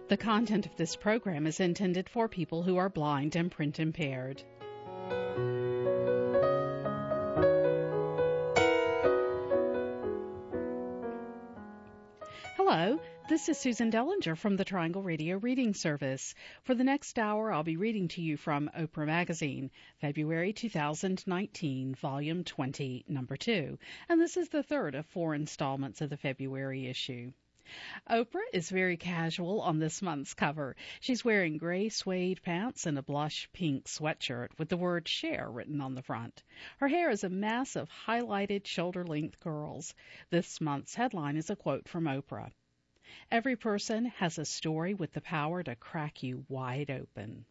The content of this program is intended for people who are blind and print impaired. Hello, this is Susan Dellinger from the Triangle Radio Reading Service. For the next hour, I'll be reading to you from Oprah Magazine, February 2019, Volume 20, Number 2. And this is the third of 4 installments of the February issue. Oprah is very casual on this month's cover. She's wearing gray suede pants and a blush pink sweatshirt with the word share written on the front. Her hair is a mass of highlighted shoulder-length curls. This month's headline is a quote from Oprah. Every person has a story with the power to crack you wide open.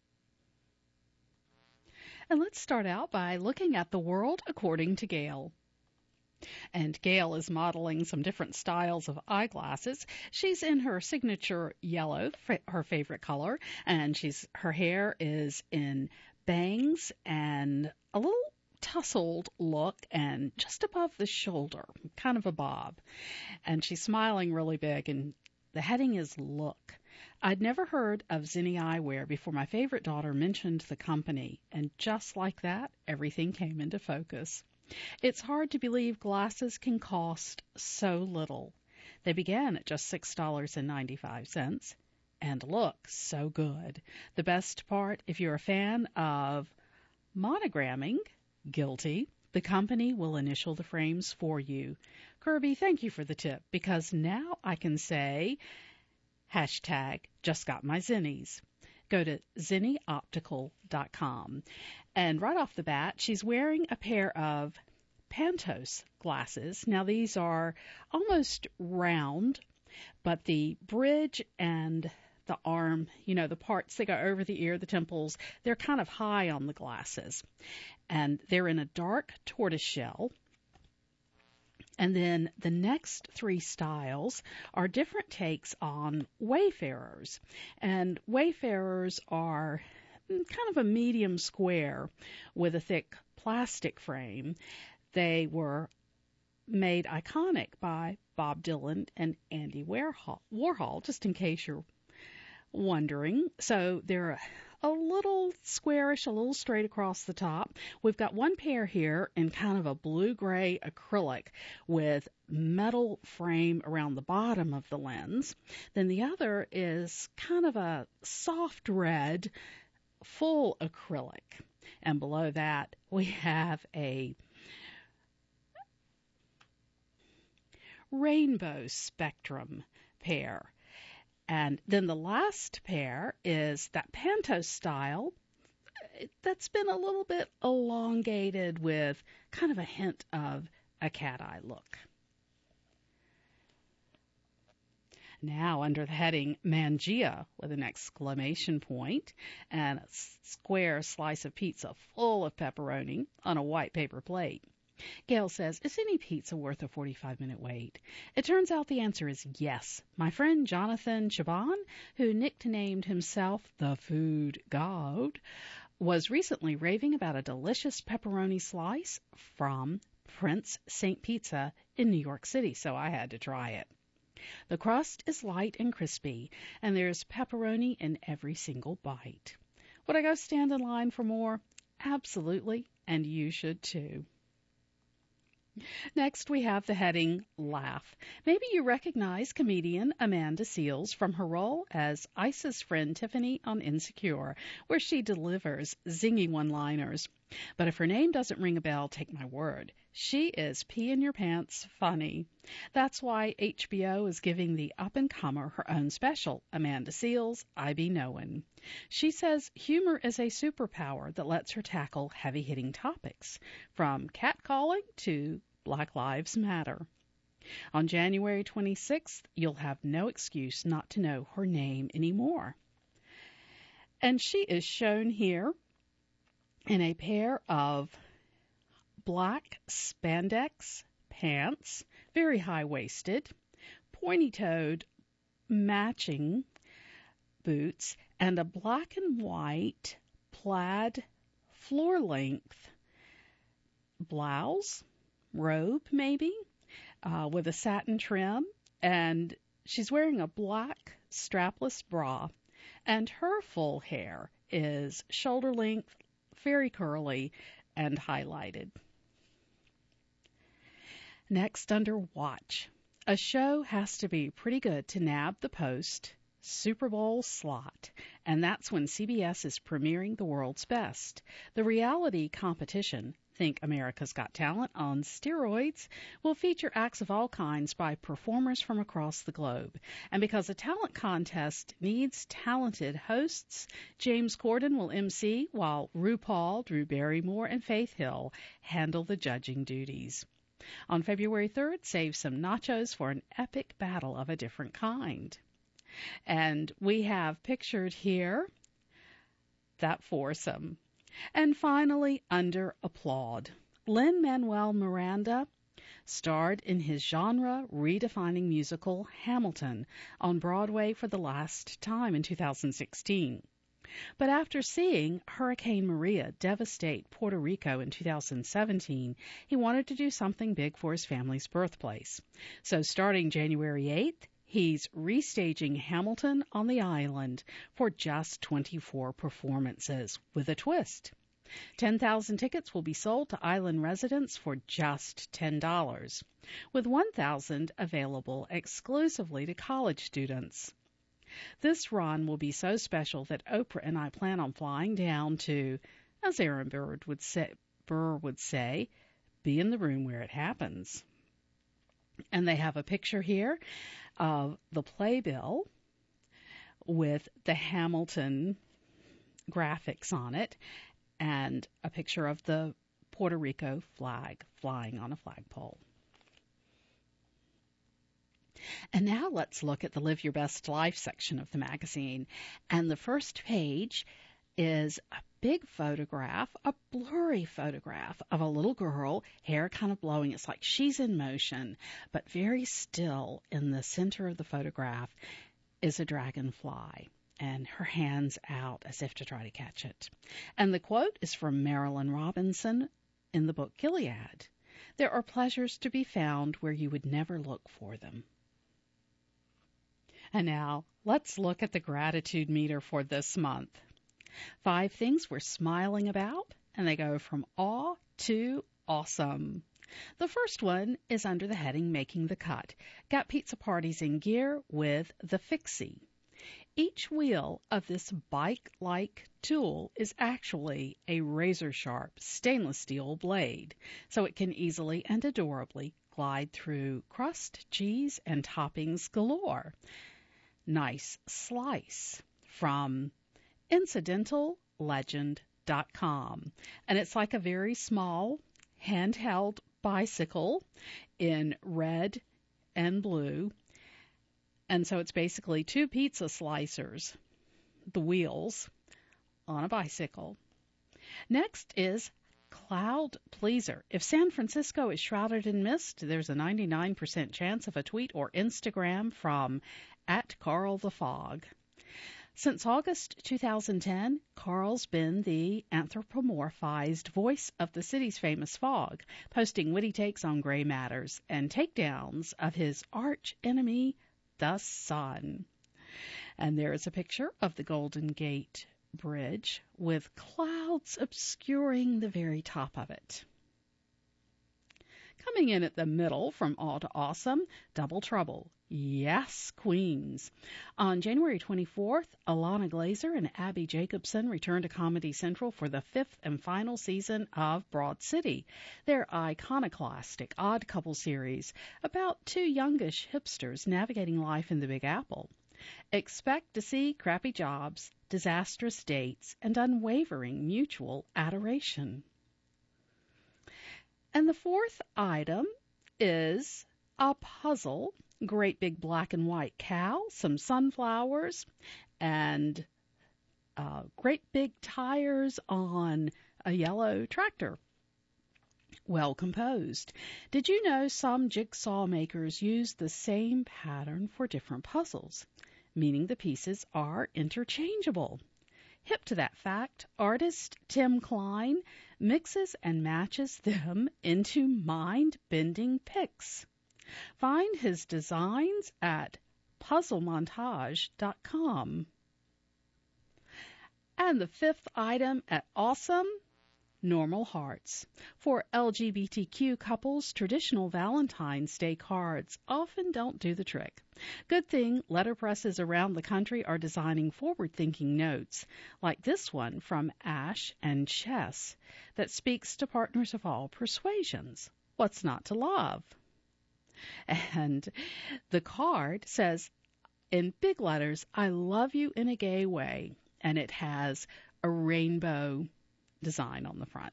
And let's start out by looking at the world according to Gail. And Gail is modeling some different styles of eyeglasses. She's in her signature yellow, her favorite color, and her hair is in bangs and a little tousled look and just above the shoulder, kind of a bob. And she's smiling really big, and the heading is Look. I'd never heard of Zenni Eyewear before my favorite daughter mentioned the company, and just like that, everything came into focus. It's hard to believe glasses can cost so little. They began at just $6.95 and look so good. The best part, if you're a fan of monogramming, guilty, the company will initial the frames for you. Kirby, thank you for the tip, because now I can say #JustGotMyZennies. Go to zennioptical.com. And right off the bat, she's wearing a pair of Pantos glasses. Now, these are almost round, but the bridge and the arm, the parts that go over the ear, the temples, they're kind of high on the glasses. And they're in a dark tortoiseshell. And then the next 3 styles are different takes on Wayfarers. And Wayfarers are kind of a medium square with a thick plastic frame. They were made iconic by Bob Dylan and Andy Warhol, just in case you're wondering. So they're a little squarish, a little straight across the top. We've got one pair here in kind of a blue-gray acrylic with metal frame around the bottom of the lens. Then the other is kind of a soft red, full acrylic. And below that, we have a rainbow spectrum pair. And then the last pair is that Pantos style that's been a little bit elongated with kind of a hint of a cat eye look. Now, under the heading Mangia with an exclamation point and a square slice of pizza full of pepperoni on a white paper plate. Gail says, is any pizza worth a 45-minute wait? It turns out the answer is yes. My friend Jonathan Chabon, who nicknamed himself the Food God, was recently raving about a delicious pepperoni slice from Prince St. Pizza in New York City, so I had to try it. The crust is light and crispy, and there's pepperoni in every single bite. Would I go stand in line for more? Absolutely, and you should too. Next, we have the heading Laugh. Maybe you recognize comedian Amanda Seales from her role as Ice's friend Tiffany on Insecure, where she delivers zingy one-liners. But if her name doesn't ring a bell, take my word. She is pee-in-your-pants funny. That's why HBO is giving the up-and-comer her own special, Amanda Seales, I Be Knowin'. She says humor is a superpower that lets her tackle heavy-hitting topics, from catcalling to Black Lives Matter. On January 26th, you'll have no excuse not to know her name anymore. And she is shown here in a pair of black spandex pants, very high-waisted, pointy-toed matching boots, and a black and white plaid floor-length blouse, robe maybe, with a satin trim, and she's wearing a black strapless bra, and her full hair is shoulder length, very curly, and highlighted. Next, under Watch. A show has to be pretty good to nab the post Super Bowl slot, and that's when CBS is premiering The World's Best. The reality competition, think America's Got Talent on steroids, will feature acts of all kinds by performers from across the globe. And because a talent contest needs talented hosts, James Corden will MC while RuPaul, Drew Barrymore, and Faith Hill handle the judging duties. On February 3rd, save some nachos for an epic battle of a different kind. And we have pictured here that foursome. And finally, under Applaud, Lin-Manuel Miranda starred in his genre-redefining musical Hamilton on Broadway for the last time in 2016. But after seeing Hurricane Maria devastate Puerto Rico in 2017, he wanted to do something big for his family's birthplace. So starting January 8th, he's restaging Hamilton on the island for just 24 performances with a twist. 10,000 tickets will be sold to island residents for just $10, with 1,000 available exclusively to college students. This run will be so special that Oprah and I plan on flying down to, as Aaron Burr would say, be in the room where it happens. And they have a picture here of the playbill with the Hamilton graphics on it and a picture of the Puerto Rico flag flying on a flagpole. And now let's look at the Live Your Best Life section of the magazine. And the first page is a big photograph, a blurry photograph of a little girl, hair kind of blowing. It's like she's in motion, but very still. In the center of the photograph is a dragonfly, and her hands out as if to try to catch it. And the quote is from Marilyn Robinson in the book Gilead. There are pleasures to be found where you would never look for them. And now, let's look at the gratitude meter for this month. 5 things we're smiling about, and they go from awe to awesome. The first one is under the heading Making the Cut. Got pizza parties in gear with the Fixie. Each wheel of this bike-like tool is actually a razor-sharp stainless steel blade, so it can easily and adorably glide through crust, cheese, and toppings galore. Nice slice from IncidentalLegend.com. And it's like a very small handheld bicycle in red and blue. And so it's basically 2 pizza slicers, the wheels, on a bicycle. Next is Cloud Pleaser. If San Francisco is shrouded in mist, there's a 99% chance of a tweet or Instagram from @CarlTheFog. Since August 2010, Carl's been the anthropomorphized voice of the city's famous fog, posting witty takes on gray matters and takedowns of his arch enemy, the sun. And there is a picture of the Golden Gate Bridge with clouds obscuring the very top of it. Coming in at the middle from awe to awesome, Double Trouble. Yes, Queens. On January 24th, Alana Glazer and Abby Jacobson returned to Comedy Central for the 5th and final season of Broad City, their iconoclastic odd couple series about 2 youngish hipsters navigating life in the Big Apple. Expect to see crappy jobs, disastrous dates, and unwavering mutual adoration. And the fourth item is a puzzle. Great big black and white cow, some sunflowers, and great big tires on a yellow tractor. Well composed. Did you know some jigsaw makers use the same pattern for different puzzles, meaning the pieces are interchangeable? Hip to that fact, artist Tim Klein mixes and matches them into mind-bending pics. Find his designs at puzzlemontage.com. And the fifth item at Awesome, Normal Hearts. For LGBTQ couples, traditional Valentine's Day cards often don't do the trick. Good thing letterpresses around the country are designing forward-thinking notes, like this one from Ash and Chess, that speaks to partners of all persuasions. What's not to love? And the card says, in big letters, I love you in a gay way, and it has a rainbow design on the front.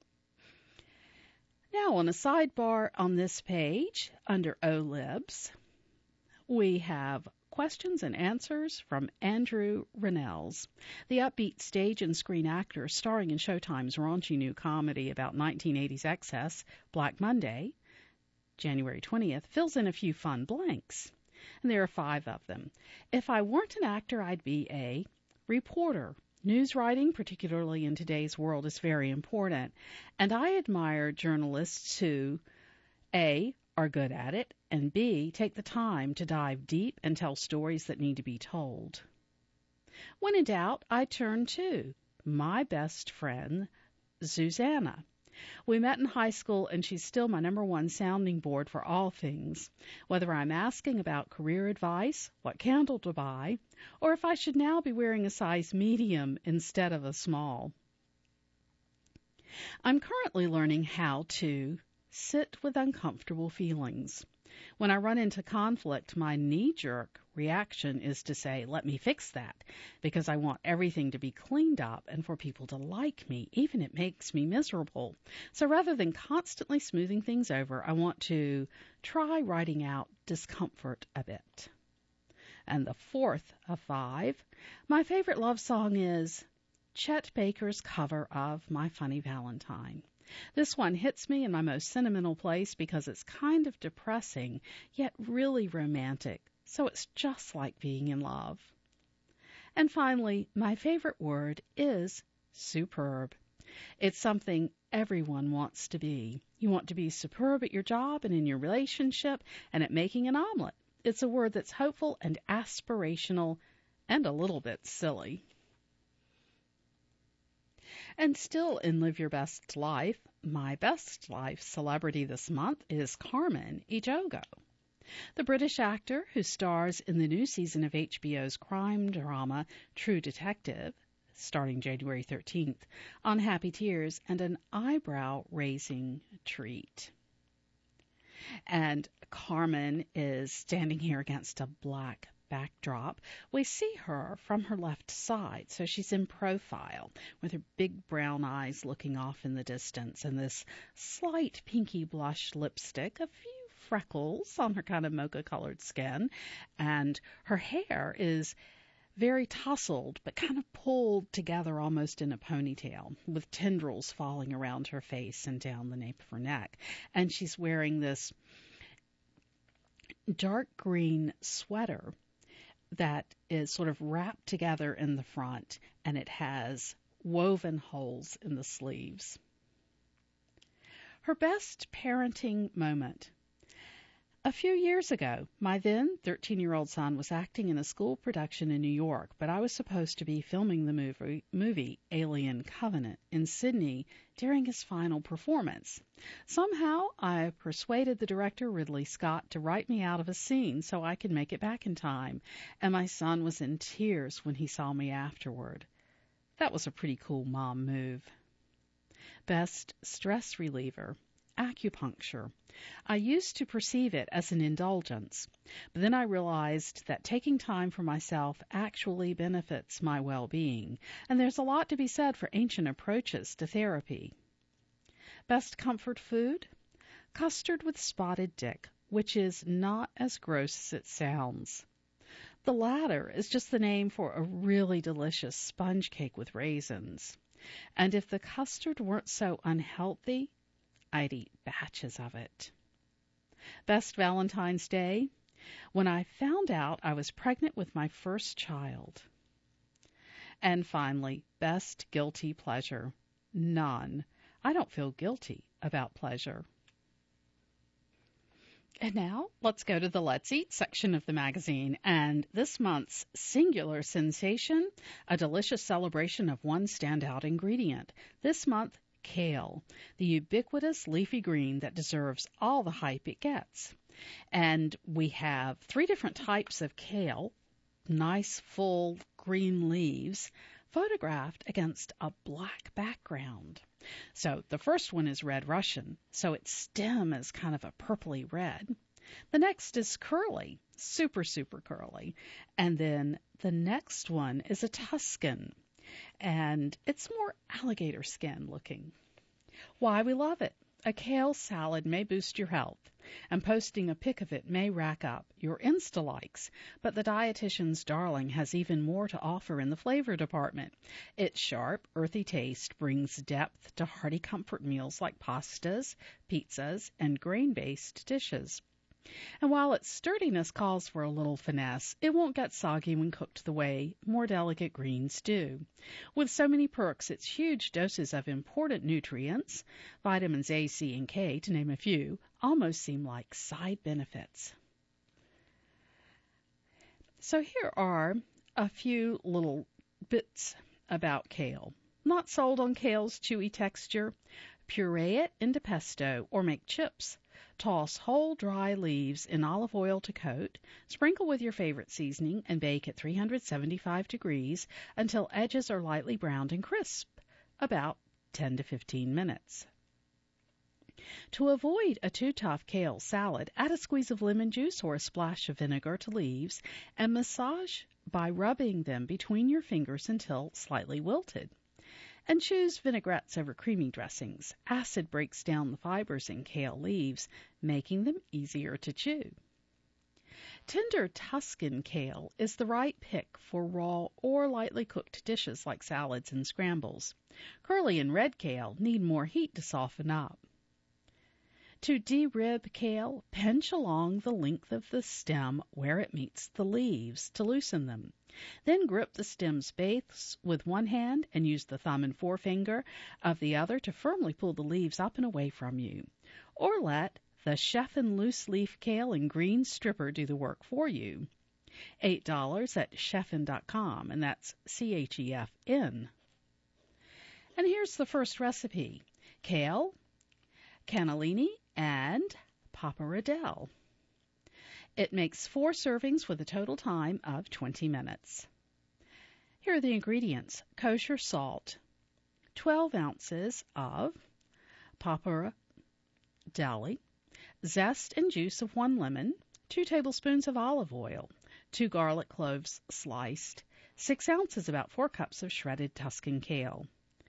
Now on a sidebar on this page, under OLibs, we have questions and answers from Andrew Rennells, the upbeat stage and screen actor starring in Showtime's raunchy new comedy about 1980s excess, Black Monday, January 20th, fills in a few fun blanks. And there are 5 of them. If I weren't an actor, I'd be a reporter. News writing, particularly in today's world, is very important, and I admire journalists who, A, are good at it, and B, take the time to dive deep and tell stories that need to be told. When in doubt, I turn to my best friend, Susanna. We met in high school, and she's still my #1 sounding board for all things, whether I'm asking about career advice, what candle to buy, or if I should now be wearing a size medium instead of a small. I'm currently learning how to sit with uncomfortable feelings. When I run into conflict, my knee-jerk reaction is to say, let me fix that, because I want everything to be cleaned up and for people to like me, even if it makes me miserable. So rather than constantly smoothing things over, I want to try writing out discomfort a bit. And the 4th of 5, my favorite love song is Chet Baker's cover of My Funny Valentine. This one hits me in my most sentimental place because it's kind of depressing, yet really romantic, so it's just like being in love. And finally, my favorite word is superb. It's something everyone wants to be. You want to be superb at your job and in your relationship and at making an omelet. It's a word that's hopeful and aspirational and a little bit silly. And still in Live Your Best Life, my best life celebrity this month is Carmen Ejogo, the British actor who stars in the new season of HBO's crime drama True Detective, starting January 13th, on Happy Tears and an eyebrow-raising treat. And Carmen is standing here against a black backdrop. We see her from her left side, so she's in profile with her big brown eyes looking off in the distance and this slight pinky blush lipstick, a few freckles on her kind of mocha-colored skin, and her hair is very tousled but kind of pulled together almost in a ponytail with tendrils falling around her face and down the nape of her neck. And she's wearing this dark green sweater that is sort of wrapped together in the front, and it has woven holes in the sleeves. Her best parenting moment. A few years ago, my then 13-year-old son was acting in a school production in New York, but I was supposed to be filming the movie Alien Covenant in Sydney during his final performance. Somehow, I persuaded the director, Ridley Scott, to write me out of a scene so I could make it back in time, and my son was in tears when he saw me afterward. That was a pretty cool mom move. Best stress reliever. Acupuncture. I used to perceive it as an indulgence, but then I realized that taking time for myself actually benefits my well-being, and there's a lot to be said for ancient approaches to therapy. Best comfort food? Custard with spotted dick, which is not as gross as it sounds. The latter is just the name for a really delicious sponge cake with raisins. And if the custard weren't so unhealthy, I'd eat batches of it. Best Valentine's Day? When I found out I was pregnant with my first child. And finally, best guilty pleasure? None. I don't feel guilty about pleasure. And now let's go to the Let's Eat section of the magazine. And this month's singular sensation, a delicious celebration of one standout ingredient. This month, kale, the ubiquitous leafy green that deserves all the hype it gets. And we have 3 different types of kale, nice full green leaves, photographed against a black background. So the first one is red Russian, so its stem is kind of a purpley red. The next is curly, super, super curly. And then the next one is a Tuscan, and it's more alligator skin looking. Why we love it. A kale salad may boost your health, and posting a pic of it may rack up your Insta likes, but the dietitian's darling has even more to offer in the flavor department. Its sharp, earthy taste brings depth to hearty comfort meals like pastas, pizzas, and grain-based dishes. And while its sturdiness calls for a little finesse, it won't get soggy when cooked the way more delicate greens do. With so many perks, its huge doses of important nutrients, vitamins A, C, and K, to name a few, almost seem like side benefits. So here are a few little bits about kale. Not sold on kale's chewy texture. Puree it into pesto or make chips. Toss whole dry leaves in olive oil to coat, sprinkle with your favorite seasoning, and bake at 375 degrees until edges are lightly browned and crisp, about 10 to 15 minutes. To avoid a too tough kale salad, add a squeeze of lemon juice or a splash of vinegar to leaves and massage by rubbing them between your fingers until slightly wilted. And choose vinaigrettes over creamy dressings. Acid breaks down the fibers in kale leaves, making them easier to chew. Tender Tuscan kale is the right pick for raw or lightly cooked dishes like salads and scrambles. Curly and red kale need more heat to soften up. To de-rib kale, pinch along the length of the stem where it meets the leaves to loosen them. Then grip the stem's base with one hand and use the thumb and forefinger of the other to firmly pull the leaves up and away from you. Or let the Chef'n loose leaf kale and green stripper do the work for you. $8 at chef'n.com, and that's CHEFN. And here's the first recipe. Kale, cannellini, and pappardelle. It makes 4 servings with a total time of 20 minutes. Here are the ingredients. Kosher salt, 12 ounces of pappardelle, zest and juice of 1 lemon, 2 tablespoons of olive oil, 2 garlic cloves sliced, 6 ounces, about 4 cups of shredded Tuscan kale,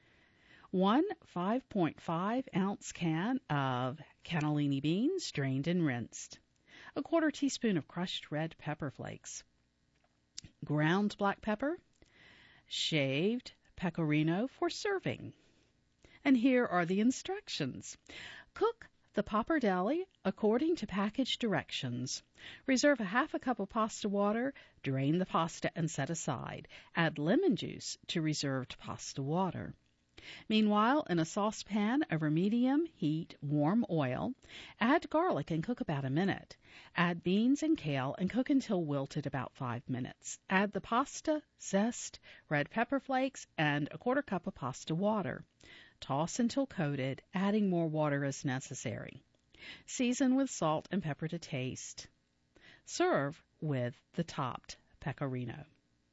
1 5.5-ounce can of cannellini beans, drained and rinsed, a 1/4 teaspoon of crushed red pepper flakes, ground black pepper, shaved pecorino for serving. And here are the instructions. Cook the pappardelle according to package directions. Reserve a 1/2 cup of pasta water, drain the pasta and set aside. Add lemon juice to reserved pasta water. Meanwhile, in a saucepan over medium heat, warm oil, add garlic and cook about a minute. Add beans and kale and cook until wilted, about 5 minutes. Add the pasta, zest, red pepper flakes, and a 1/4 cup of pasta water. Toss until coated, adding more water as necessary. Season with salt and pepper to taste. Serve with the topped pecorino.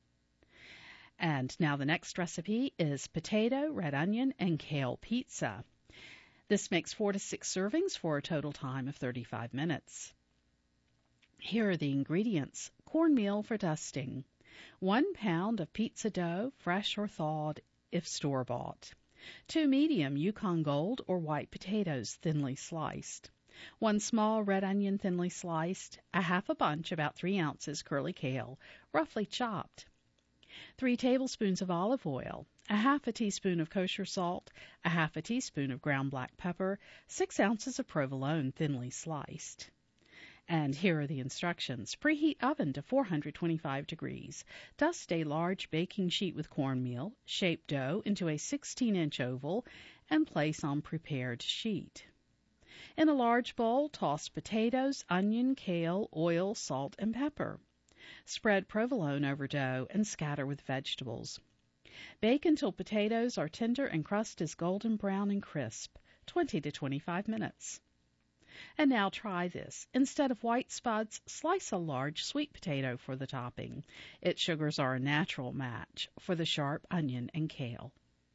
And now the next recipe is potato, red onion, and kale pizza. This makes 4 to 6 servings for a total time of 35 minutes. Here are the ingredients. Cornmeal for dusting. 1 pound of pizza dough, fresh or thawed if store-bought. 2 medium Yukon Gold or white potatoes, thinly sliced. 1 small red onion, thinly sliced. A 1/2 bunch, about 3 ounces, curly kale, roughly chopped. 3 tablespoons of olive oil, a 1/2 teaspoon of kosher salt, a 1/2 teaspoon of ground black pepper, 6 ounces of provolone, thinly sliced. And here are the instructions. Preheat oven to 425 degrees. Dust a large baking sheet with cornmeal, shape dough into a 16-inch oval, and place on prepared sheet. In a large bowl, toss potatoes, onion, kale, oil, salt, and pepper. Spread provolone over dough and scatter with vegetables. Bake until potatoes are tender and crust is golden brown and crisp, 20 to 25 minutes. And now try this. Instead of white spuds, slice a large sweet potato for the topping. Its sugars are a natural match for the sharp onion and kale.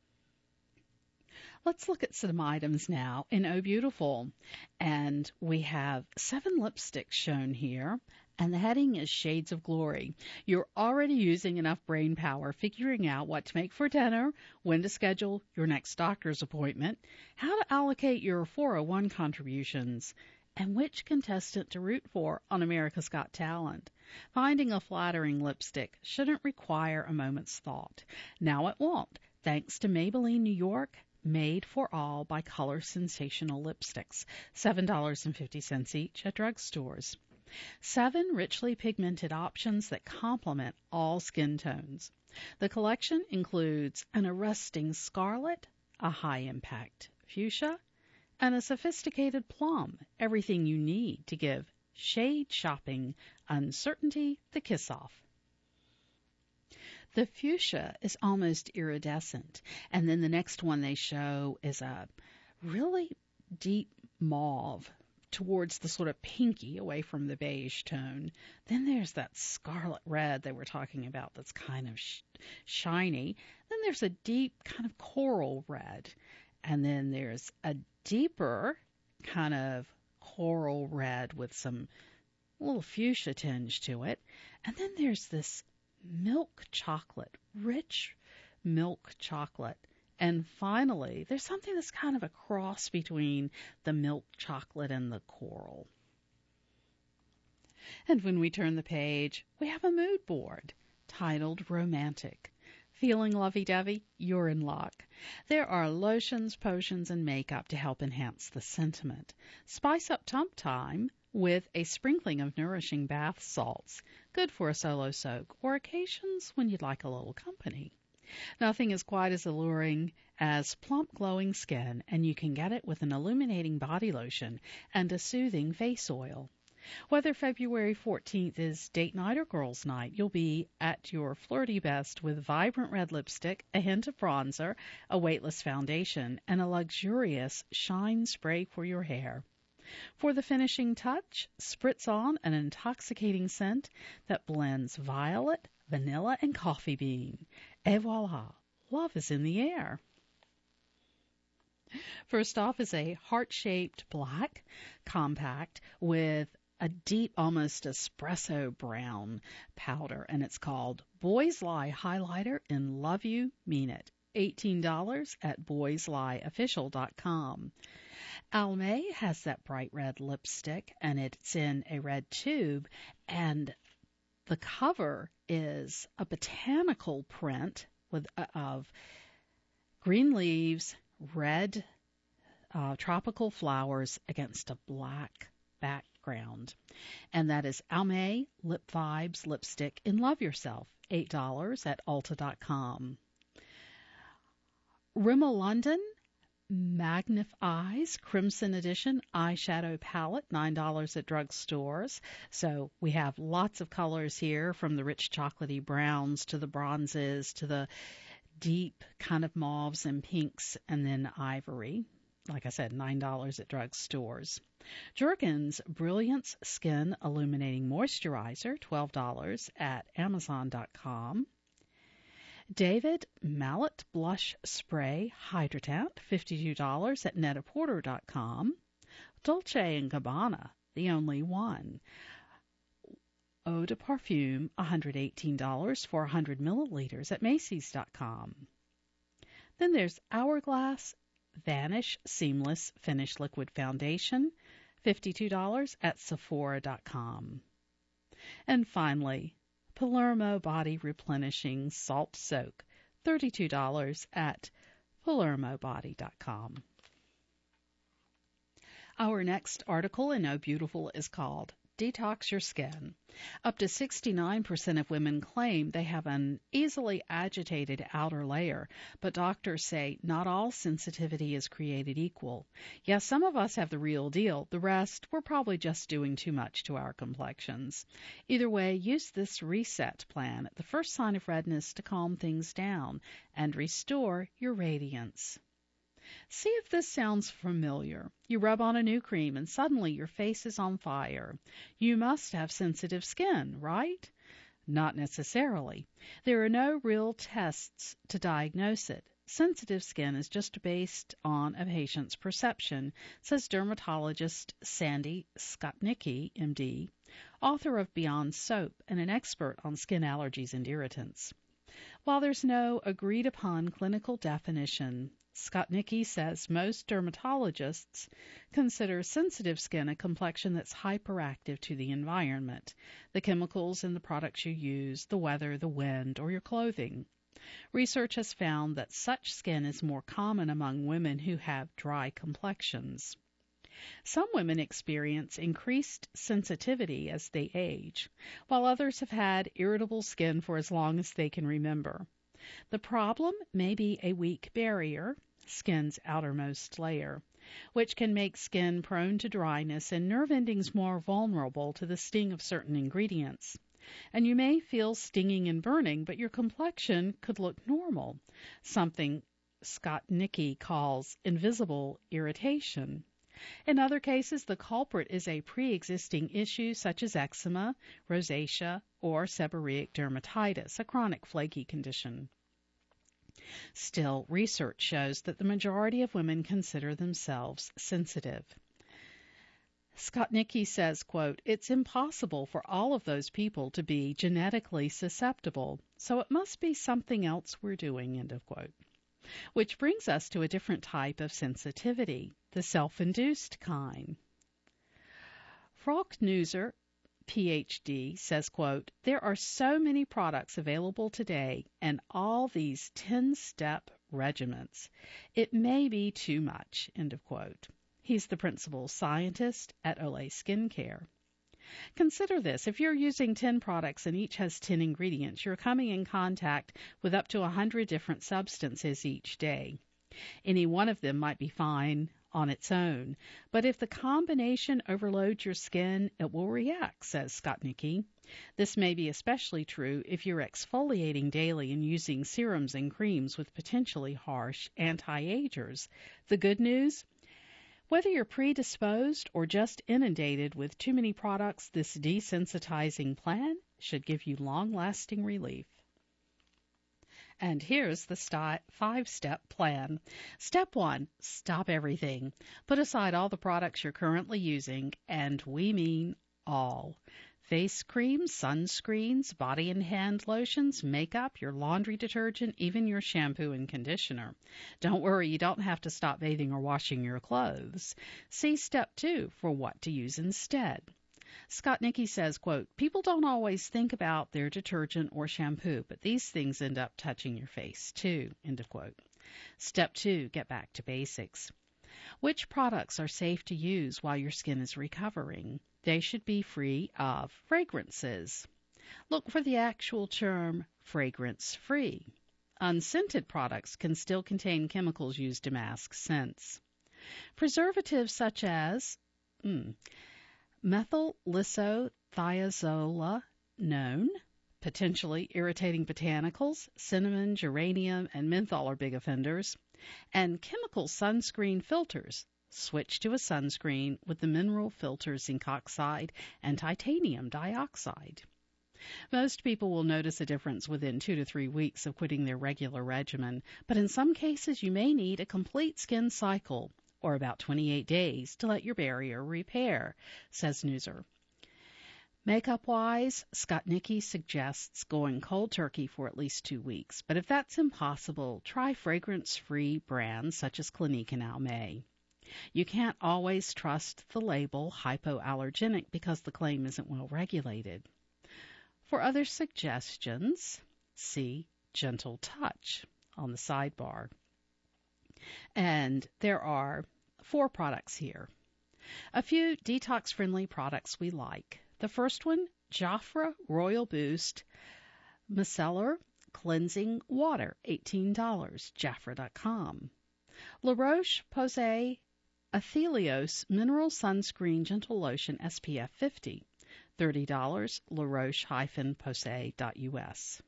Let's look at some items now in Oh Beautiful. And we have 7 lipsticks shown here, and the heading is Shades of Glory. You're already using enough brain power figuring out what to make for dinner, when to schedule your next doctor's appointment, how to allocate your 401 contributions, and which contestant to root for on America's Got Talent. Finding a flattering lipstick shouldn't require a moment's thought. Now it won't, thanks to Maybelline New York, made for all by Color Sensational Lipsticks, $7.50 each at drugstores. 7 richly pigmented options that complement all skin tones. The collection includes an arresting scarlet, a high-impact fuchsia, and a sophisticated plum, everything you need to give shade shopping uncertainty the kiss-off. The fuchsia is almost iridescent, and then the next one they show is a really deep mauve towards the sort of pinky away from the beige tone. Then there's that scarlet red they were talking about that's kind of shiny. Then there's a deep kind of coral red, and then there's a deeper kind of coral red with some little fuchsia tinge to it. And then there's this milk chocolate, rich milk chocolate. And finally, there's something that's kind of a cross between the milk chocolate and the coral. And when we turn the page, we have a mood board titled Romantic. Feeling lovey-dovey? You're in luck. There are lotions, potions, and makeup to help enhance the sentiment. Spice up tump time with a sprinkling of nourishing bath salts, good for a solo soak or occasions when you'd like a little company. Nothing is quite as alluring as plump, glowing skin, and you can get it with an illuminating body lotion and a soothing face oil. Whether February 14th is date night or girls' night, you'll be at your flirty best with vibrant red lipstick, a hint of bronzer, a weightless foundation, and a luxurious shine spray for your hair. For the finishing touch, spritz on an intoxicating scent that blends violet, vanilla, and coffee bean. Et voila, love is in the air. First off is a heart-shaped black compact with a deep, almost espresso brown powder, and it's called Boys Lie Highlighter in Love You, Mean It. $18 at boysLieofficial.com. Almay has that bright red lipstick, and it's in a red tube, and the cover is a botanical print of green leaves, red tropical flowers against a black background. And that is Almay Lip Vibes Lipstick in Love Yourself, $8 at Ulta.com. Rimmel London Magnif Eyes Crimson Edition eyeshadow palette, $9 at drugstores. So we have lots of colors here, from the rich chocolatey browns to the bronzes to the deep kind of mauves and pinks, and then ivory. Like I said, $9 at drugstores. Jergens Brilliance Skin Illuminating Moisturizer, $12 at Amazon.com. David Mallet Blush Spray Hydratant, $52 at Net-a-Porter.com. Dolce & Gabbana, the only one. Eau de Parfum, $118 for 100 milliliters at Macy's.com. Then there's Hourglass Vanish Seamless Finish Liquid Foundation, $52 at Sephora.com. And finally, Palermo Body Replenishing Salt Soak, $32 at PalermoBody.com. Our next article in Oh Beautiful is called detox your skin. Up to 69% of women claim they have an easily agitated outer layer, but doctors say not all sensitivity is created equal. Yes, some of us have the real deal. The rest, we're probably just doing too much to our complexions. Either way, use this reset plan at the first sign of redness to calm things down and restore your radiance. See if this sounds familiar. You rub on a new cream and suddenly your face is on fire. You must have sensitive skin, right? Not necessarily. There are no real tests to diagnose it. Sensitive skin is just based on a patient's perception, says dermatologist Sandy Skotnicki, MD, author of Beyond Soap and an expert on skin allergies and irritants. While there's no agreed-upon clinical definition, Skotnicki says most dermatologists consider sensitive skin a complexion that's hyperactive to the environment, the chemicals in the products you use, the weather, the wind, or your clothing. Research has found that such skin is more common among women who have dry complexions. Some women experience increased sensitivity as they age, while others have had irritable skin for as long as they can remember. The problem may be a weak barrier, skin's outermost layer, which can make skin prone to dryness and nerve endings more vulnerable to the sting of certain ingredients. And you may feel stinging and burning, but your complexion could look normal, something Skotnicki calls invisible irritation. In other cases, the culprit is a pre-existing issue such as eczema, rosacea, or seborrheic dermatitis, a chronic flaky condition. Still, research shows that the majority of women consider themselves sensitive. Skotnicki says, quote, "It's impossible for all of those people to be genetically susceptible, so it must be something else we're doing," end of quote. Which brings us to a different type of sensitivity, the self-induced kind. Frauenhuser, PhD, says, quote, "There are so many products available today and all these 10-step regimens. It may be too much," end of quote. He's the principal scientist at Olay Skincare. Consider this. If you're using 10 products and each has 10 ingredients, you're coming in contact with up to 100 different substances each day. Any one of them might be fine on its own, but if the combination overloads your skin, it will react, says Skotnicki. This may be especially true if you're exfoliating daily and using serums and creams with potentially harsh anti-agers. The good news? Whether you're predisposed or just inundated with too many products, this desensitizing plan should give you long-lasting relief. And here's the 5-step plan. Step 1, stop everything. Put aside all the products you're currently using, and we mean all. Face creams, sunscreens, body and hand lotions, makeup, your laundry detergent, even your shampoo and conditioner. Don't worry, you don't have to stop bathing or washing your clothes. See step 2 for what to use instead. Skotnicki says, quote, "People don't always think about their detergent or shampoo, but these things end up touching your face too," end of quote. Step 2, get back to basics. Which products are safe to use while your skin is recovering? They should be free of fragrances. Look for the actual term fragrance-free. Unscented products can still contain chemicals used to mask scents. Preservatives such as methyl-lisothiazolinone, potentially irritating botanicals, cinnamon, geranium, and menthol are big offenders, and chemical sunscreen filters. Switch to a sunscreen with the mineral filter zinc oxide and titanium dioxide. Most people will notice a difference within 2 to 3 weeks of quitting their regular regimen, but in some cases you may need a complete skin cycle, or about 28 days, to let your barrier repair, says Neuser. Makeup-wise, Skotnicki suggests going cold turkey for at least 2 weeks, but if that's impossible, try fragrance-free brands such as Clinique and Almay. You can't always trust the label hypoallergenic because the claim isn't well regulated. For other suggestions, see Gentle Touch on the sidebar. And there are 4 products here. A few detox-friendly products we like. The first one, Jafra Royal Boost Micellar Cleansing Water, $18, Jafra.com. La Roche-Posay Athelios Mineral Sunscreen Gentle Lotion SPF 50, $30, laroche-posay.us.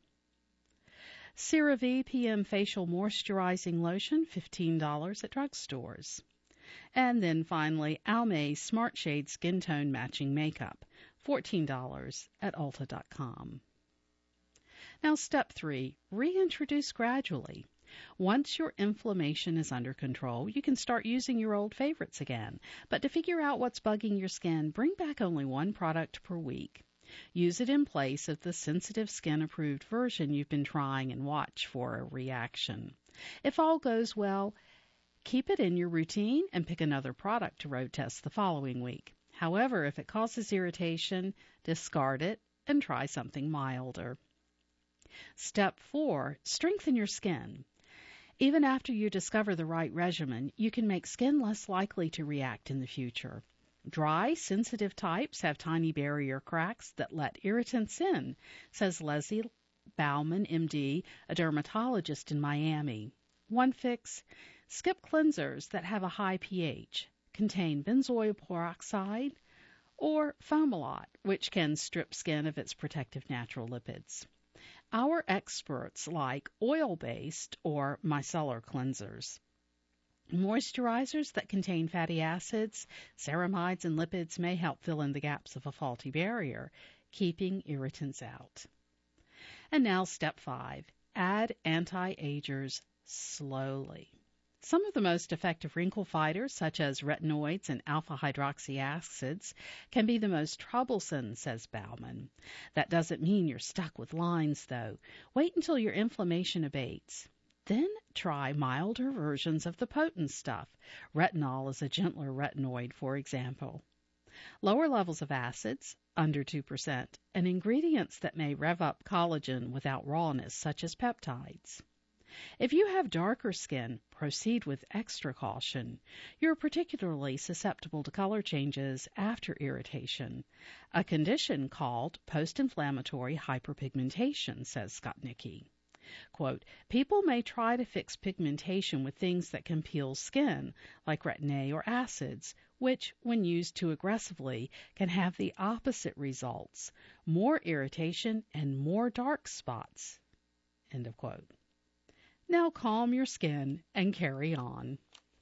CeraVe PM Facial Moisturizing Lotion, $15 at drugstores. And then finally, Almay Smart Shade Skin Tone Matching Makeup, $14 at Ulta.com. Now, step 3, reintroduce gradually. Once your inflammation is under control, you can start using your old favorites again. But to figure out what's bugging your skin, bring back only one product per week. Use it in place of the sensitive skin-approved version you've been trying and watch for a reaction. If all goes well, keep it in your routine and pick another product to road test the following week. However, if it causes irritation, discard it and try something milder. Step 4, strengthen your skin. Even after you discover the right regimen, you can make skin less likely to react in the future. Dry, sensitive types have tiny barrier cracks that let irritants in, says Leslie Bauman, MD, a dermatologist in Miami. One fix, skip cleansers that have a high pH, contain benzoyl peroxide, or Foamolot, which can strip skin of its protective natural lipids. Our experts like oil-based or micellar cleansers. Moisturizers that contain fatty acids, ceramides, and lipids may help fill in the gaps of a faulty barrier, keeping irritants out. And now step 5, add anti-agers slowly. Some of the most effective wrinkle fighters, such as retinoids and alpha-hydroxy acids, can be the most troublesome, says Bauman. That doesn't mean you're stuck with lines, though. Wait until your inflammation abates. Then try milder versions of the potent stuff. Retinol is a gentler retinoid, for example. Lower levels of acids, under 2%, and ingredients that may rev up collagen without rawness, such as peptides. If you have darker skin, proceed with extra caution. You're particularly susceptible to color changes after irritation, a condition called post-inflammatory hyperpigmentation, says Skotnicki. Quote, people may try to fix pigmentation with things that can peel skin, like retin-A or acids, which, when used too aggressively, can have the opposite results, more irritation and more dark spots. End of quote. Now calm your skin and carry on.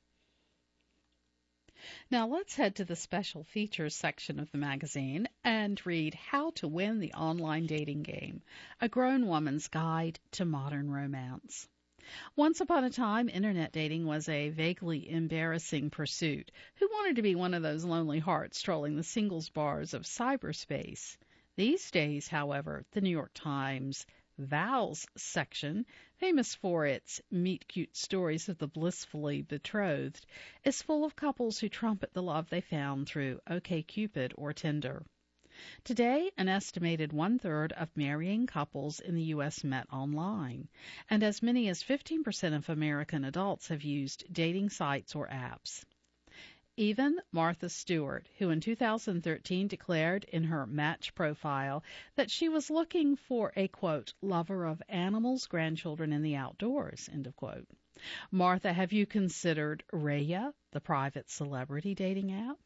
Now let's head to the special features section of the magazine and read How to Win the Online Dating Game, a grown woman's guide to modern romance. Once upon a time, internet dating was a vaguely embarrassing pursuit. Who wanted to be one of those lonely hearts strolling the singles bars of cyberspace? These days, however, the New York Times Vows section, famous for its meet-cute stories of the blissfully betrothed, is full of couples who trumpet the love they found through OkCupid or Tinder. Today, an estimated one-third of marrying couples in the U.S. met online, and as many as 15% of American adults have used dating sites or apps. Even Martha Stewart, who in 2013 declared in her Match profile that she was looking for a, quote, lover of animals, grandchildren, and the outdoors, end of quote. Martha, have you considered Raya, the private celebrity dating app?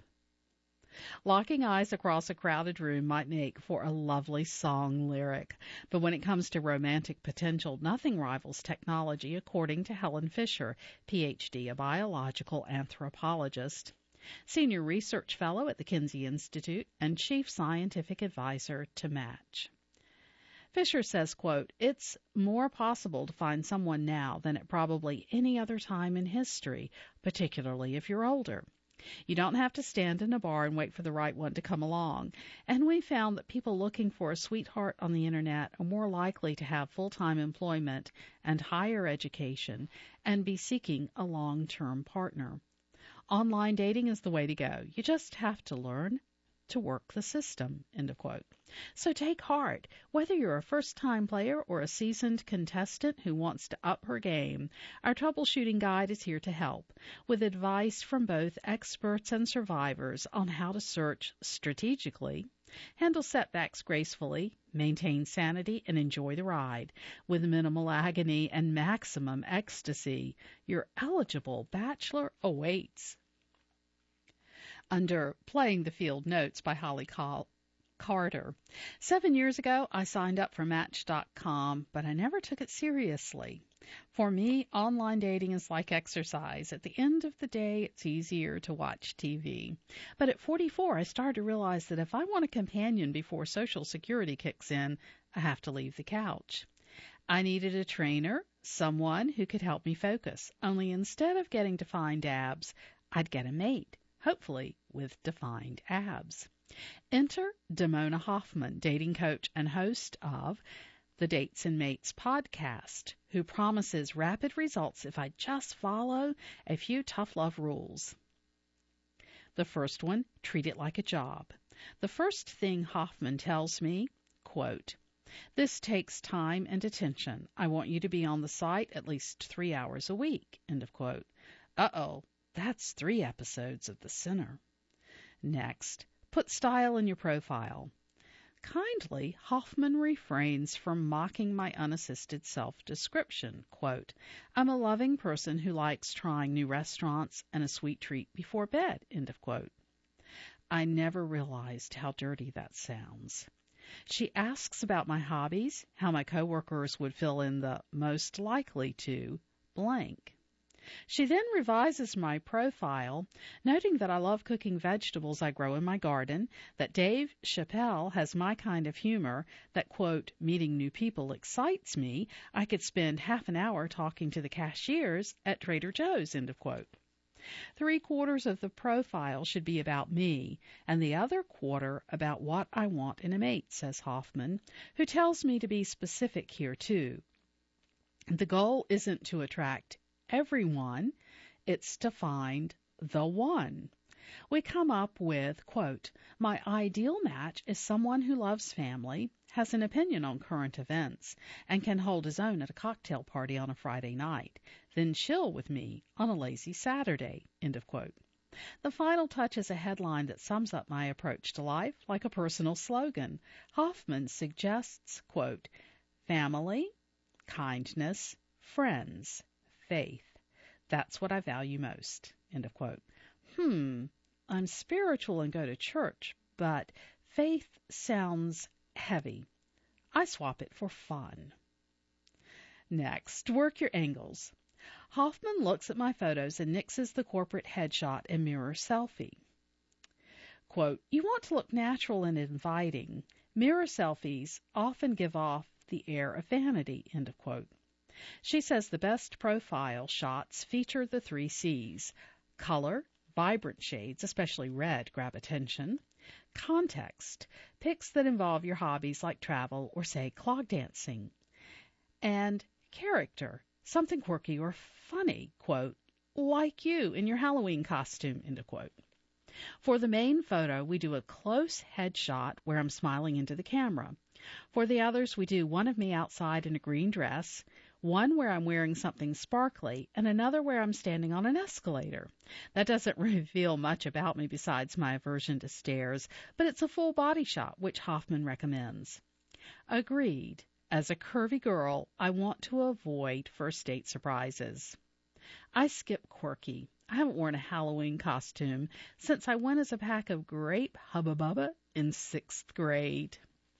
Locking eyes across a crowded room might make for a lovely song lyric, but when it comes to romantic potential, nothing rivals technology, according to Helen Fisher, Ph.D., a biological anthropologist, Senior Research Fellow at the Kinsey Institute, and Chief Scientific Advisor to Match. Fisher says, quote, it's more possible to find someone now than at probably any other time in history, particularly if you're older. You don't have to stand in a bar and wait for the right one to come along. And we found that people looking for a sweetheart on the Internet are more likely to have full-time employment and higher education and be seeking a long-term partner. Online dating is the way to go. You just have to learn to work the system, end of quote. So take heart. Whether you're a first-time player or a seasoned contestant who wants to up her game, our troubleshooting guide is here to help, with advice from both experts and survivors on how to search strategically, Handle setbacks gracefully, maintain sanity, and enjoy the ride. With minimal agony and maximum ecstasy, your eligible bachelor awaits. Under Playing the Field Notes by Holly Carter. 7 years ago, I signed up for Match.com, but I never took it seriously. For me, online dating is like exercise. At the end of the day, it's easier to watch TV. But at 44, I started to realize that if I want a companion before Social Security kicks in, I have to leave the couch. I needed a trainer, someone who could help me focus. Only instead of getting defined abs, I'd get a mate, hopefully with defined abs. Enter Damona Hoffman, dating coach and host of the Dates and Mates podcast, who promises rapid results if I just follow a few tough love rules. The first one, treat it like a job. The first thing Hoffman tells me, quote, this takes time and attention. I want you to be on the site at least 3 hours a week, end of quote. Uh-oh, that's 3 episodes of The Sinner. Next, put style in your profile. Kindly, Hoffman refrains from mocking my unassisted self-description. Quote, I'm a loving person who likes trying new restaurants and a sweet treat before bed, end of quote. I never realized how dirty that sounds. She asks about my hobbies, how my coworkers would fill in the most likely to blank. She then revises my profile, noting that I love cooking vegetables I grow in my garden, that Dave Chappelle has my kind of humor, that, quote, meeting new people excites me, I could spend half an hour talking to the cashiers at Trader Joe's, end of quote. 3/4 of the profile should be about me, and the other quarter about what I want in a mate, says Hoffman, who tells me to be specific here, too. The goal isn't to attract everyone, it's to find the one. We come up with, quote, my ideal match is someone who loves family, has an opinion on current events, and can hold his own at a cocktail party on a Friday night, then chill with me on a lazy Saturday, end of quote. The final touch is a headline that sums up my approach to life like a personal slogan. Hoffman suggests, quote, family, kindness, friends, faith. That's what I value most, end of quote. I'm spiritual and go to church, but faith sounds heavy. I swap it for fun. Next, work your angles. Hoffman looks at my photos and nixes the corporate headshot and mirror selfie. Quote, you want to look natural and inviting. Mirror selfies often give off the air of vanity, end of quote. She says the best profile shots feature the 3 C's. Color, vibrant shades, especially red, grab attention. Context, pics that involve your hobbies like travel or, say, clog dancing. And character, something quirky or funny, quote, like you in your Halloween costume, end of quote. For the main photo, we do a close headshot where I'm smiling into the camera. For the others, we do one of me outside in a green dress, one where I'm wearing something sparkly, and another where I'm standing on an escalator. That doesn't reveal much about me besides my aversion to stairs, but it's a full body shot, which Hoffman recommends. Agreed. As a curvy girl, I want to avoid first date surprises. I skip quirky. I haven't worn a Halloween costume since I went as a pack of grape Hubba Bubba in 6th grade.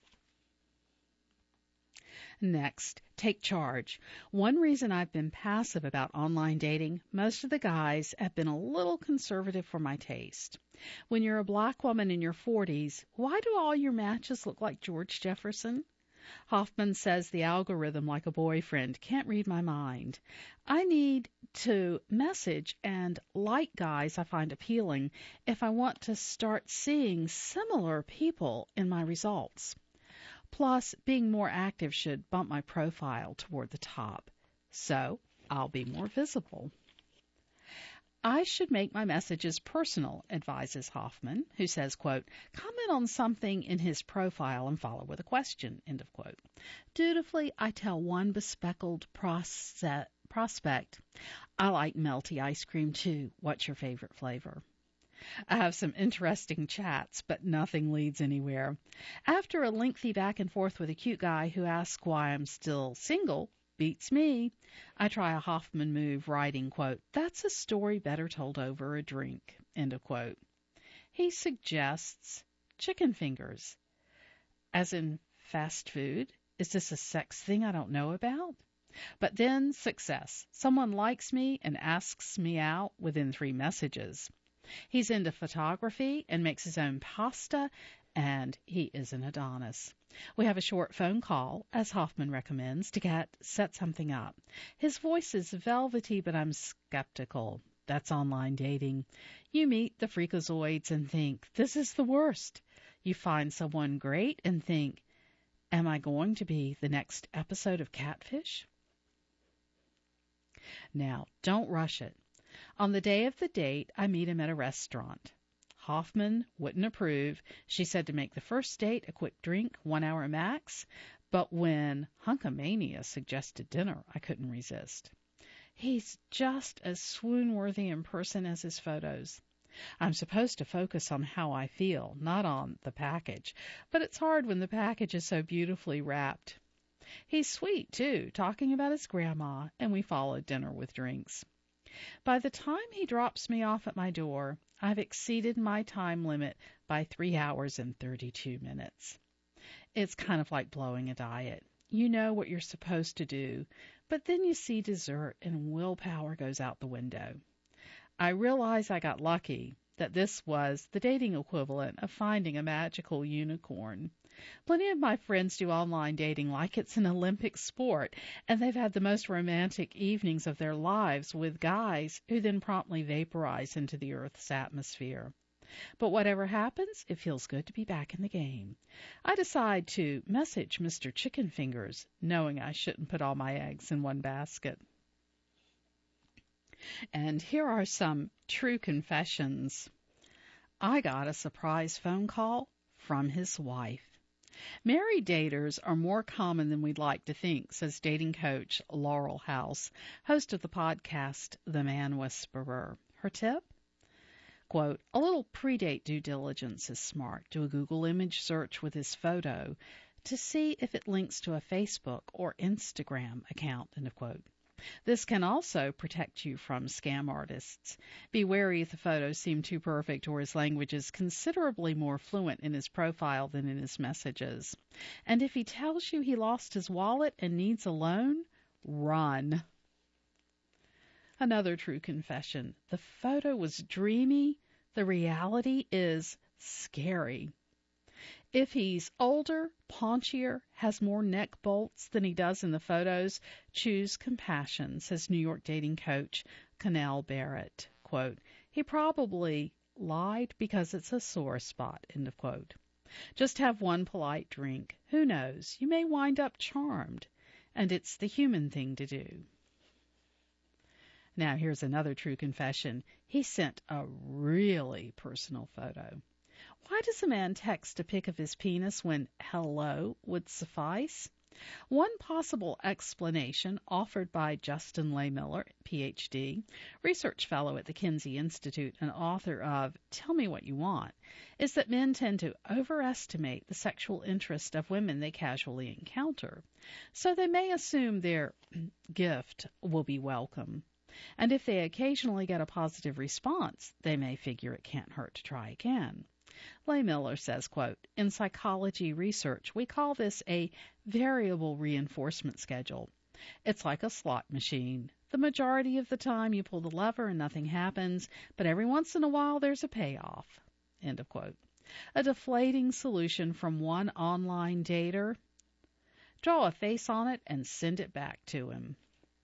Next, take charge. One reason I've been passive about online dating, most of the guys have been a little conservative for my taste. When you're a black woman in your 40s, why do all your matches look like George Jefferson? Hoffman says the algorithm, like a boyfriend, can't read my mind. I need to message and like guys I find appealing if I want to start seeing similar people in my results. Plus, being more active should bump my profile toward the top, so I'll be more visible. I should make my messages personal, advises Hoffman, who says, quote, comment on something in his profile and follow with a question, end of quote. Dutifully, I tell one bespectacled prospect, I like melty ice cream too. What's your favorite flavor? I have some interesting chats, but nothing leads anywhere. After a lengthy back and forth with a cute guy who asks why I'm still single, beats me, I try a Hoffman move writing, quote, "That's a story better told over a drink," end of quote. He suggests chicken fingers, as in fast food. Is this a sex thing I don't know about? But then success. Someone likes me and asks me out within 3 messages. He's into photography and makes his own pasta, and he is an Adonis. We have a short phone call, as Hoffman recommends, to set something up. His voice is velvety, but I'm skeptical. That's online dating. You meet the freakazoids and think, this is the worst. You find someone great and think, am I going to be the next episode of Catfish? Now, don't rush it. On the day of the date, I meet him at a restaurant. Hoffman wouldn't approve. She said to make the first date a quick drink, 1 hour max. But when Hunkamania suggested dinner, I couldn't resist. He's just as swoon-worthy in person as his photos. I'm supposed to focus on how I feel, not on the package. But it's hard when the package is so beautifully wrapped. He's sweet, too, talking about his grandma, and we followed dinner with drinks. By the time he drops me off at my door, I've exceeded my time limit by 3 hours and 32 minutes. It's kind of like blowing a diet. You know what you're supposed to do, but then you see dessert and willpower goes out the window. I realize I got lucky, that this was the dating equivalent of finding a magical unicorn. Plenty of my friends do online dating like it's an Olympic sport, and they've had the most romantic evenings of their lives with guys who then promptly vaporize into the Earth's atmosphere. But whatever happens, it feels good to be back in the game. I decide to message Mr. Chicken Fingers, knowing I shouldn't put all my eggs in one basket. And here are some true confessions. I got a surprise phone call from his wife. Married daters are more common than we'd like to think, says dating coach Laurel House, host of the podcast The Man Whisperer. Her tip? Quote, a little pre-date due diligence is smart. Do a Google image search with his photo to see if it links to a Facebook or Instagram account, end of quote. This can also protect you from scam artists. Be wary if the photos seem too perfect or his language is considerably more fluent in his profile than in his messages. And if he tells you he lost his wallet and needs a loan, run. Another true confession. The photo was dreamy. The reality is scary. If he's older, paunchier, has more neck bolts than he does in the photos, choose compassion, says New York dating coach Connell Barrett. Quote, he probably lied because it's a sore spot, end of quote. Just have one polite drink. Who knows? You may wind up charmed. And it's the human thing to do. Now here's another true confession. He sent a really personal photo. Why does a man text a pic of his penis when hello would suffice? One possible explanation offered by Justin Lehmiller, Ph.D., research fellow at the Kinsey Institute and author of Tell Me What You Want, is that men tend to overestimate the sexual interest of women they casually encounter, so they may assume their gift will be welcome. And if they occasionally get a positive response, they may figure it can't hurt to try again. Lehmiller says, quote, in psychology research, we call this a variable reinforcement schedule. It's like a slot machine. The majority of the time you pull the lever and nothing happens, but every once in a while there's a payoff, end of quote. A deflating solution from one online dater? Draw a face on it and send it back to him.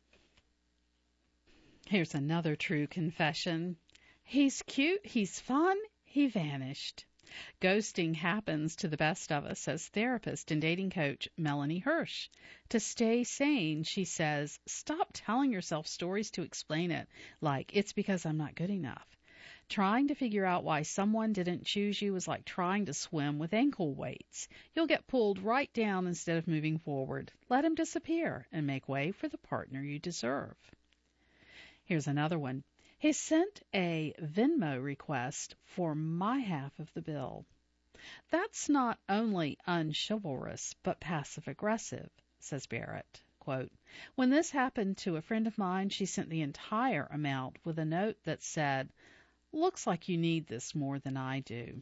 Here's another true confession. He's cute, he's fun, he vanished. Ghosting happens to the best of us, says therapist and dating coach Melanie Hirsch. To stay sane, she says, stop telling yourself stories to explain it, like it's because I'm not good enough. Trying to figure out why someone didn't choose you is like trying to swim with ankle weights. You'll get pulled right down instead of moving forward. Let him disappear and make way for the partner you deserve. Here's another one. He sent a Venmo request for my half of the bill. That's not only unchivalrous, but passive-aggressive, says Barrett. Quote, when this happened to a friend of mine, she sent the entire amount with a note that said, looks like you need this more than I do.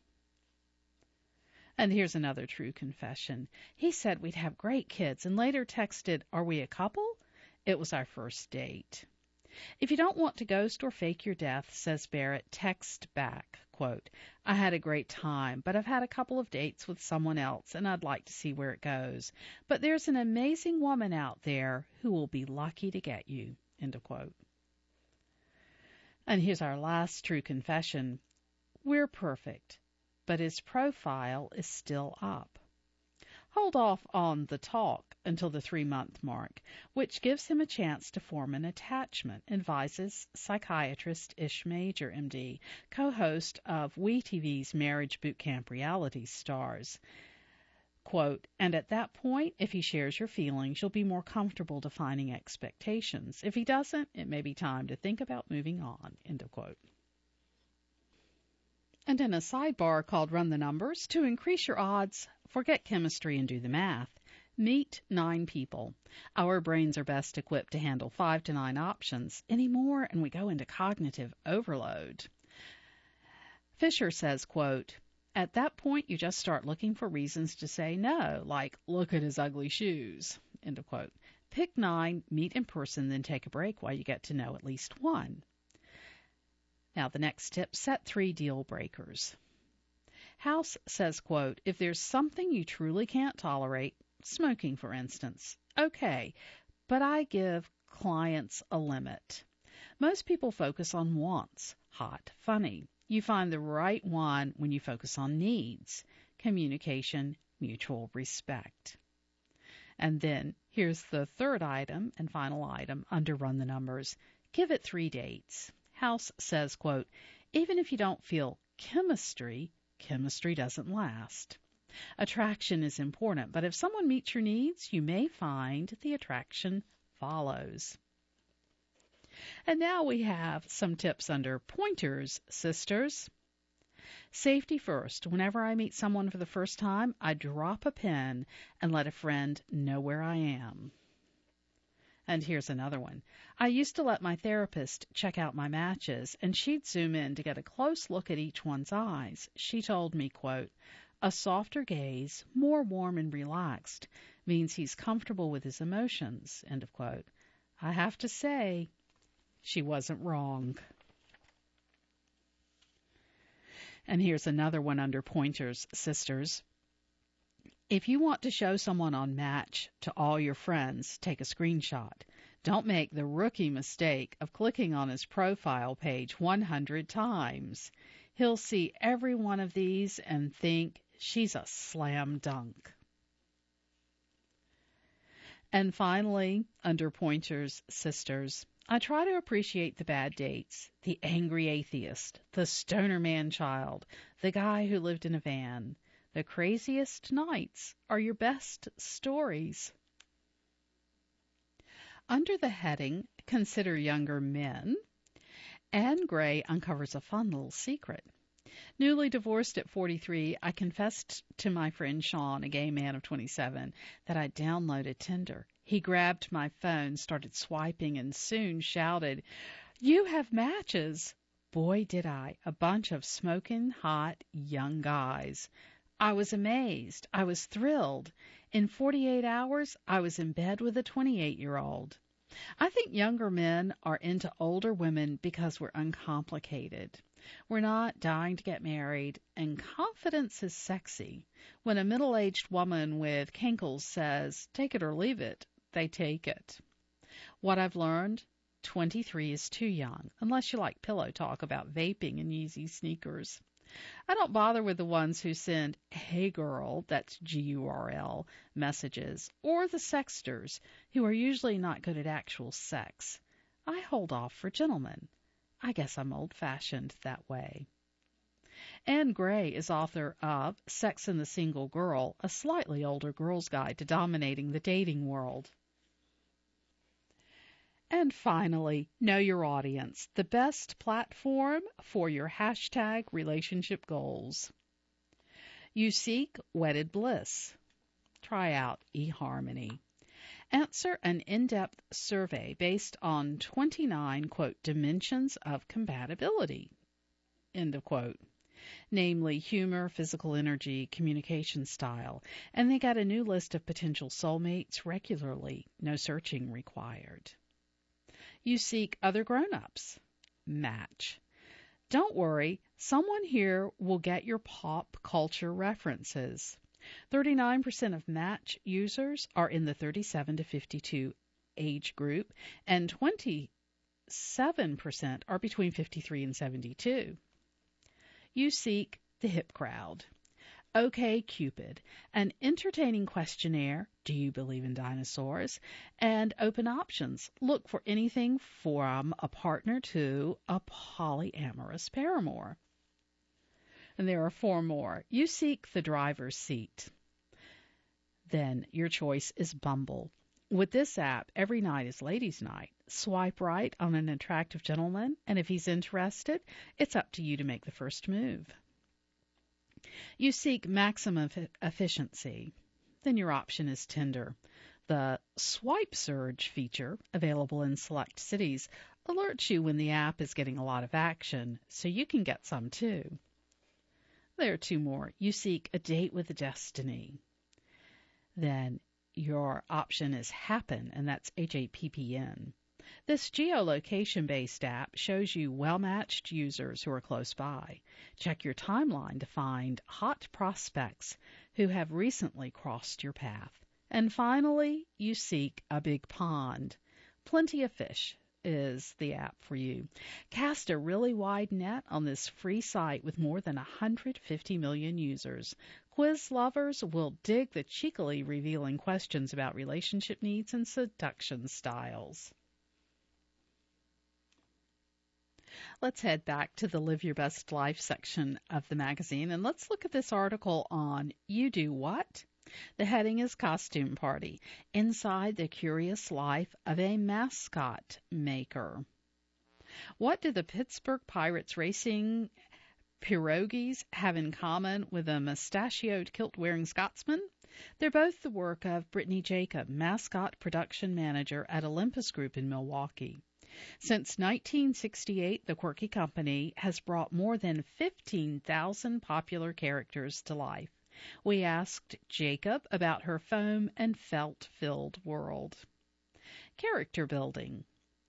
And here's another true confession. He said we'd have great kids and later texted, are we a couple? It was our first date. If you don't want to ghost or fake your death, says Barrett, text back, quote, I had a great time, but I've had a couple of dates with someone else, and I'd like to see where it goes. But there's an amazing woman out there who will be lucky to get you, end of quote. And here's our last true confession. We're perfect, but his profile is still up. Hold off on the talk until the 3-month mark, which gives him a chance to form an attachment, advises psychiatrist Ish Major, MD, co-host of WeTV's Marriage Boot Camp Reality Stars. Quote, and at that point, if he shares your feelings, you'll be more comfortable defining expectations. If he doesn't, it may be time to think about moving on, end of quote. And in a sidebar called Run the Numbers, to increase your odds, forget chemistry and do the math. Meet 9 people. Our brains are best equipped to handle 5 to 9 options. Any more, and we go into cognitive overload. Fisher says, quote, at that point, you just start looking for reasons to say no, like, look at his ugly shoes, end of quote. Pick 9, meet in person, then take a break while you get to know at least one. Now, the next tip, set 3 deal breakers. House says, quote, if there's something you truly can't tolerate, smoking, for instance, okay, but I give clients a limit. Most people focus on wants, hot, funny. You find the right one when you focus on needs, communication, mutual respect. And then here's the third item and final item under Run the Numbers. Give it 3 dates. House says, quote, even if you don't feel chemistry, chemistry doesn't last. Attraction is important, but if someone meets your needs, you may find the attraction follows. And now we have some tips under Pointers, sisters. Safety first. Whenever I meet someone for the first time, I drop a pin and let a friend know where I am. And here's another one. I used to let my therapist check out my matches, and she'd zoom in to get a close look at each one's eyes. She told me, quote, a softer gaze, more warm and relaxed, means he's comfortable with his emotions, end of quote. I have to say, she wasn't wrong. And here's another one under Pointers, sisters. If you want to show someone on Match to all your friends, take a screenshot. Don't make the rookie mistake of clicking on his profile page 100 times. He'll see every one of these and think she's a slam dunk. And finally, under Pointers, sisters, I try to appreciate the bad dates, the angry atheist, the stoner man-child, the guy who lived in a van. The craziest nights are your best stories. Under the heading, Consider Younger Men, Anne Gray uncovers a fun little secret. Newly divorced at 43, I confessed to my friend Sean, a gay man of 27, that I downloaded Tinder. He grabbed my phone, started swiping, and soon shouted, "You have matches!" Boy, did I. A bunch of smoking hot young guys. I was amazed. I was thrilled. In 48 hours, I was in bed with a 28-year-old. I think younger men are into older women because we're uncomplicated. We're not dying to get married, and confidence is sexy. When a middle-aged woman with kinkles says, take it or leave it, they take it. What I've learned, 23 is too young, unless you like pillow talk about vaping and Yeezy sneakers. I don't bother with the ones who send, hey girl, that's G-U-R-L, messages, or the sexters, who are usually not good at actual sex. I hold off for gentlemen. I guess I'm old-fashioned that way. Anne Gray is author of Sex and the Single Girl, a slightly older girl's guide to dominating the dating world. And finally, know your audience, the best platform for your hashtag relationship goals. You seek wedded bliss. Try out eHarmony. Answer an in-depth survey based on 29, quote, dimensions of compatibility, end of quote, namely humor, physical energy, communication style, and they got a new list of potential soulmates regularly, no searching required. You seek other grown-ups. Match. Don't worry, someone here will get your pop culture references. 39% of Match users are in the 37 to 52 age group, and 27% are between 53 and 72. You seek the hip crowd. OkCupid, an entertaining questionnaire, do you believe in dinosaurs, and open options. Look for anything from a partner to a polyamorous paramour. And there are 4 more. You seek the driver's seat. Then your choice is Bumble. With this app, every night is ladies' night. Swipe right on an attractive gentleman, and if he's interested, it's up to you to make the first move. You seek maximum efficiency. Then your option is Tinder. The Swipe Surge feature, available in select cities, alerts you when the app is getting a lot of action, so you can get some too. There are 2 more. You seek a date with destiny. Then your option is Happen, and that's HAPPN. This geolocation-based app shows you well-matched users who are close by. Check your timeline to find hot prospects who have recently crossed your path. And finally, you seek a big pond. Plenty of Fish is the app for you. Cast a really wide net on this free site with more than 150 million users. Quiz lovers will dig the cheekily revealing questions about relationship needs and seduction styles. Let's head back to the Live Your Best Life section of the magazine, and let's look at this article on You Do What? The heading is Costume Party, Inside the Curious Life of a Mascot Maker. What do the Pittsburgh Pirates racing pierogies have in common with a mustachioed kilt-wearing Scotsman? They're both the work of Brittany Jacob, mascot production manager at Olympus Group in Milwaukee. Since 1968, the quirky company has brought more than 15,000 popular characters to life. We asked Jacob about her foam and felt-filled world. Character building.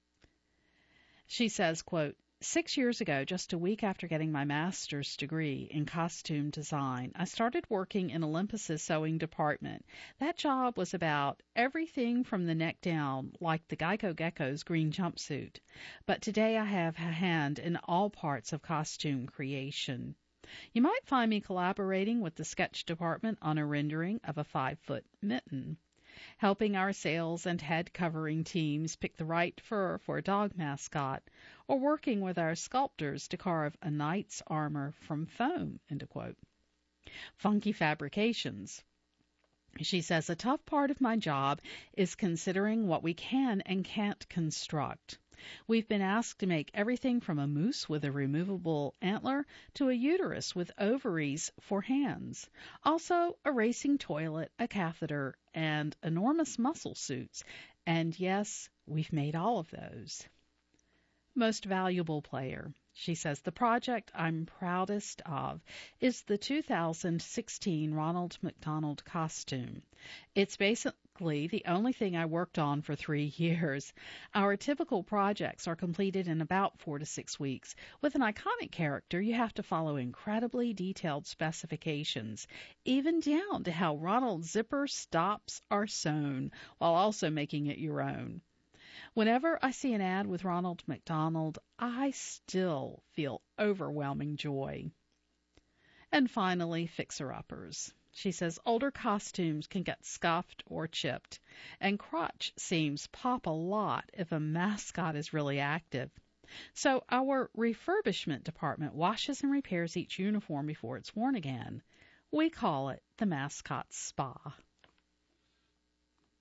She says, quote, 6 years ago, just a week after getting my master's degree in costume design, I started working in Olympus's sewing department. That job was about everything from the neck down, like the Geico Gecko's green jumpsuit. But today I have a hand in all parts of costume creation. You might find me collaborating with the sketch department on a rendering of a 5-foot mitten, helping our sales and head covering teams pick the right fur for a dog mascot, or working with our sculptors to carve a knight's armor from foam, end of quote. Funky fabrications. She says, a tough part of my job is considering what we can and can't construct. We've been asked to make everything from a moose with a removable antler to a uterus with ovaries for hands. Also, a racing toilet, a catheter, and enormous muscle suits. And yes, we've made all of those. Most valuable player. She says, the project I'm proudest of is the 2016 Ronald McDonald costume. It's basically the only thing I worked on for 3 years. Our typical projects are completed in about 4 to 6 weeks. With an iconic character, you have to follow incredibly detailed specifications, even down to how Ronald's zipper stops are sewn, while also making it your own. Whenever I see an ad with Ronald McDonald, I still feel overwhelming joy. And finally, fixer-uppers. She says older costumes can get scuffed or chipped, and crotch seams pop a lot if a mascot is really active. So our refurbishment department washes and repairs each uniform before it's worn again. We call it the mascot spa.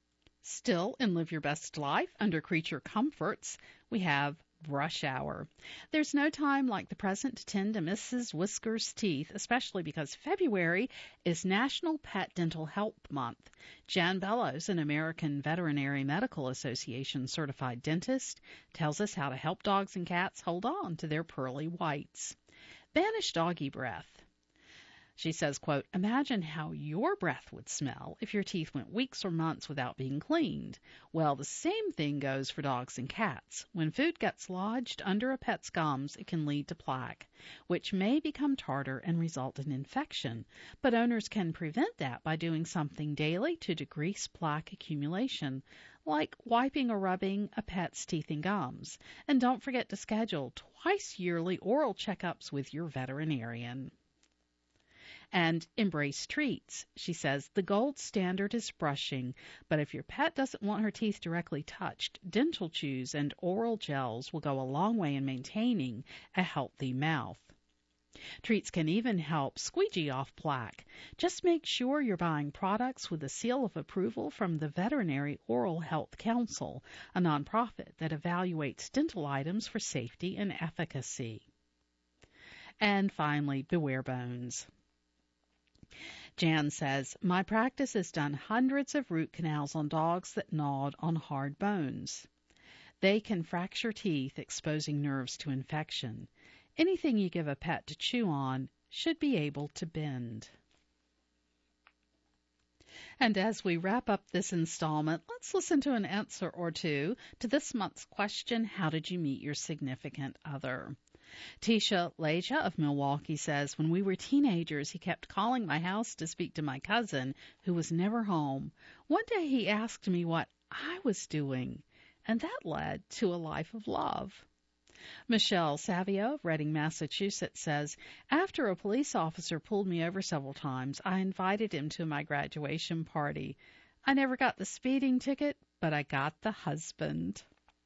Still in Live Your Best Life, under Creature Comforts, we have Brush Hour. There's no time like the present to tend to Mrs. Whisker's teeth, especially because February is National Pet Dental Health Month. Jan Bellows, an American Veterinary Medical Association certified dentist, tells us how to help dogs and cats hold on to their pearly whites. Banish doggy breath. She says, quote, imagine how your breath would smell if your teeth went weeks or months without being cleaned. Well, the same thing goes for dogs and cats. When food gets lodged under a pet's gums, it can lead to plaque, which may become tartar and result in infection. But owners can prevent that by doing something daily to decrease plaque accumulation, like wiping or rubbing a pet's teeth and gums. And don't forget to schedule twice yearly oral checkups with your veterinarian. And embrace treats. She says the gold standard is brushing, but if your pet doesn't want her teeth directly touched, dental chews and oral gels will go a long way in maintaining a healthy mouth. Treats can even help squeegee off plaque. Just make sure you're buying products with a seal of approval from the Veterinary Oral Health Council, a nonprofit that evaluates dental items for safety and efficacy. And finally, beware bones. Jan says, my practice has done hundreds of root canals on dogs that gnawed on hard bones. They can fracture teeth, exposing nerves to infection. Anything you give a pet to chew on should be able to bend. And as we wrap up this installment, let's listen to an answer or two to this month's question, how did you meet your significant other? Tisha Leja of Milwaukee says, when we were teenagers, he kept calling my house to speak to my cousin, who was never home. One day he asked me what I was doing, and that led to a life of love. Michelle Savio of Reading, Massachusetts says, after a police officer pulled me over several times, I invited him to my graduation party. I never got the speeding ticket, but I got the husband.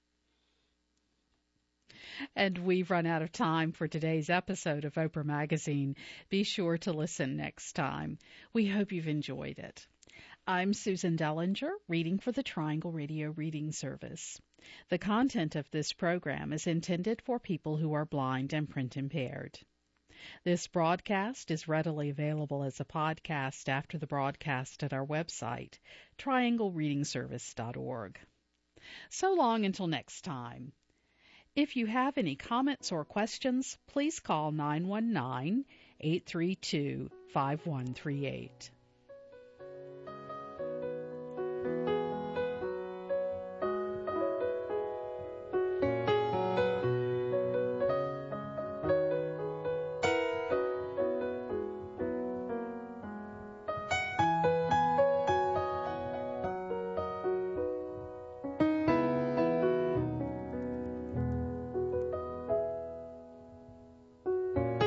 And we've run out of time for today's episode of Oprah Magazine. Be sure to listen next time. We hope you've enjoyed it. I'm Susan Dellinger, reading for the Triangle Radio Reading Service. The content of this program is intended for people who are blind and print impaired. This broadcast is readily available as a podcast after the broadcast at our website, trianglereadingservice.org. So long until next time. If you have any comments or questions, please call 919-832-5138.